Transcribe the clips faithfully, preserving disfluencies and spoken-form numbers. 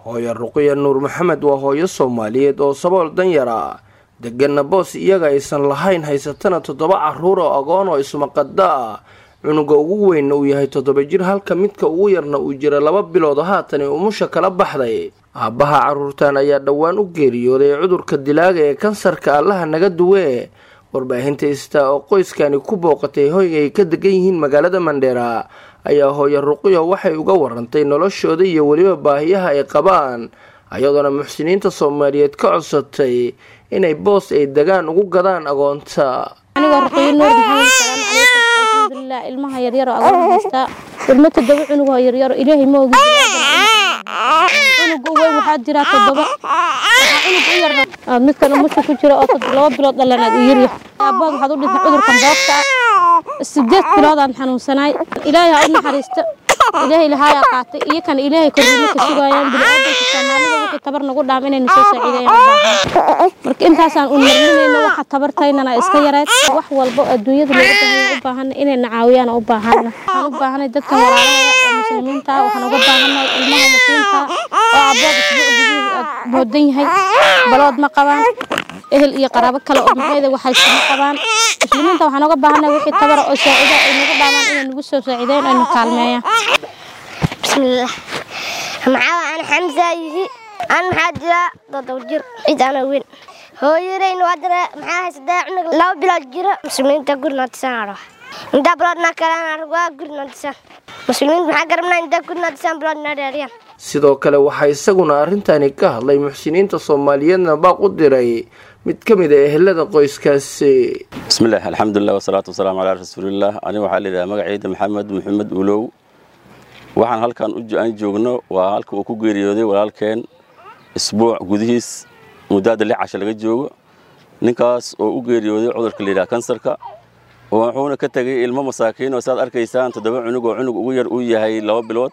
hooyo Ruqiya Nuur Maxamed waa hooyo Soomaaliyeed oo sabool danyar ah degan boos iyaga aysan lahayn haysatana toddoba caruur oo agoon oo ismaqada ah cunuga ugu weyn uu yahay toddoba jir halka midka ugu yarna uu jira laba bilood haatan umusha kala baxday aabaha caruurtan ayaa dhawaan u geeriyooday cudurka dilaaga ee kansarka allaha naga duwee warbaahinta ista oo qoyskani ku booqatay hoyga ay ka degan yihiin magaalada Mandheera ayaa hooyo Ruqiya waxay uga warantay noloshooda iyo waliba baahiyaha ay qabaan ayadoona muxsiniinta Soomaaliyeed ka codsatay inay boos ay degaan ugu gadaan agoonta aniga Ruqiya Nuur Maxamed salaam alaykum alxamdulillah ilmaha yar yar agoon haysta ilmo toddoba cunug oo yar yar ilaahay ma ogi cunug weyn waxa jira toddoba cunug yar mid kale mushku ku jira oo laba bilood dhalanaad u yar aabba waxa uu dhintay cudurkan boogta sideed bilood aan xanuunsanay ilaahay ha naxariisto ilaahay lahaa qaatay iyo kan ilaahay korriimo ka sugayaan bilaadanka Soomaaliyeed wixii tabar nagu dhaaminayna soo saacideeyaan marka intaas aan u marnayno waxa tabartaynana iska yareed wax walba adduunyada lagu baahan inay nacaawiyaan u baahan waxaan u baahanay dadka walaalaha muslimiinta waxaan uga baahanay ilmaha muslimiinta oo abad moodan yahay balood ma qabaan ehel iyo qaraabo kale oo maxayda waxay soo qabaan muslimiinta waxaan uga baahanay wixii tabar oo saacido ay nagu dhaamaan inay nagu soo saacideeyaan ay kaalmeeyaan bismillah معاوي أنا حمزة يجي أنا حاجة ضد الجر إذا أنا وين هو يرين وادرة معاه صداع لو بلا جرة مسلمين تقولنا تسان روح إنت بلادنا كلام أرجع قلنا تسان مسلمين بحجرنا إنت قلنا تسان بلادنا داريان sidoo kale waxa isaguna arintani ka hadlay muxsiniinta Soomaaliyeedna baa u diray mid kamid ah ehelada qoyskaasi bismillaah alxamdulillah wasalaatu wasalaamu ala rasuulillah ani waxa leeyahay magacayda Maxamed Maxamed Ulow waxaan halkan u joogno waa halka uu ku geeriyooday walaalkeen isbuuc gudihiis mudada lix casho laga joogo ninkaas oo u geeriyooday cudurka leeyahay kansarka wuxuuna ka tagay ilmo masaakiin oo saad arkaysaan toddoba cunug oo cunug ugu yar uu yahay laba bilood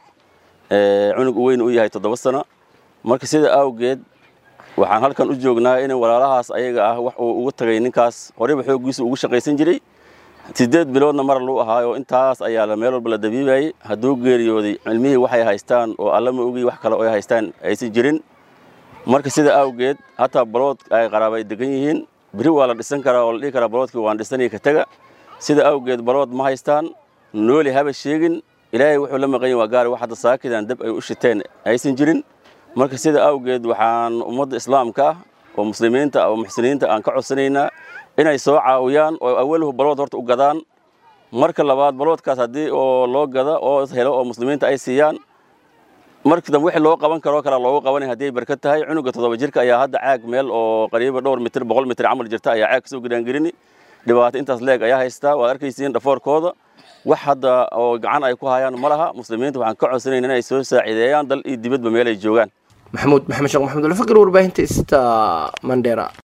ee cunug weyn uu yahay toddoba sano marka sida awgeed waxaan halkan u joognaa in walaalahaas ayaga ah wax uu ugu tagay ninkaas horeba xoogiisa ugu shaqaysan jiray sideed biloodna mar loo ahaayo intaas ayaa la meel walba la dabiibay haduu geeriyooday cilmihii waxay haystaan oo alla ma ogi wax kale oo ay haystaan aysan jirin marka sida awgeed hata bilood ay qaraabay degan yihiin biri waa la dhisan karaa oo la dhigi karaa biloodkii waan dhisanay ka taga sida awgeed bilood ma haystaan nooli haba sheegin ilaahay wuxuu la maqan waa gaar wax hada saakidan dab ay u shiteen aysan jirin marka sida awgeed waxaan ummadda islaamka oo muslimiinta oo muxsiniinta aan ka codsanaynaa inay soo caawiyaan oo awalhu balood horta u gadaan marka labaad baloodkaas hadii oo loo gada oo helo oo muslimiinta ay siiyaan marka dam wixii loo qaban karo kala loogu qabanay hadii barkad tahay cunuga toddoba jirka ayaa hadda caag meel oo qariiba dhowr mitir boqol mitir amal jirta ayaa caag soo gadaan gelini dhibaato intaas leeg ayaa haysta waa arkaysiin dhafoorkooda wax hadda oo gacan ay ku hayaan malaha muslimiinta waxaan ka codsanaynaa inay soo saacideeyaan dal iyo dibadba meel ay joogaan maxamuud maxamed sheekh maxamed al-fakir warbaahinta ista Mandheera.